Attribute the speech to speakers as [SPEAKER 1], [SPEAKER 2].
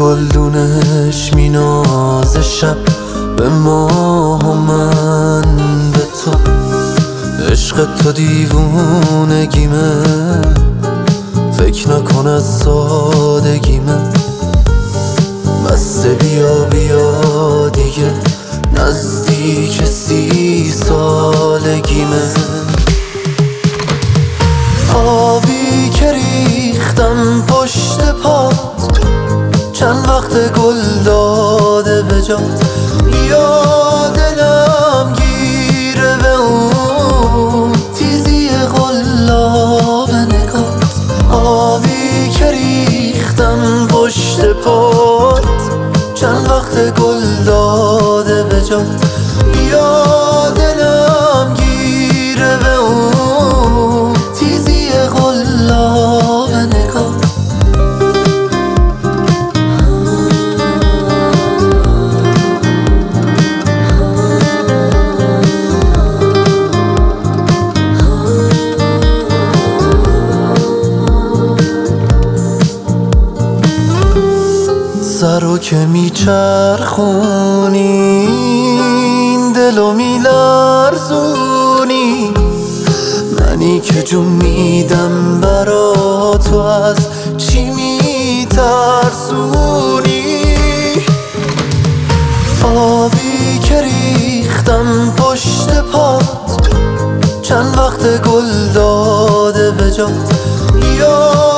[SPEAKER 1] گلدونش مینازه شب به ماه و من به تو. عشق تو دیوونگیمه، فکر نکن از سادگیمه. بسته بیا بیا دیگه، نزدیک 30 سالگیمه. آبی که ریختم پشت پات، چند وقت گل داده به جات. بیا دلم گیره به اون تیزی قلاب نگات. آبی که ریختم پشت پات، چند وقت گل داده به جات. بیا دلم گیره به اون تیزی قلاب نگات. سرو که میچرخونی، دلو میلرزونی. منی که جون میدم برا تو، از چی میترسونی؟ آبی که ریختم پشت پات، چند وقت گل داده به جات. بیا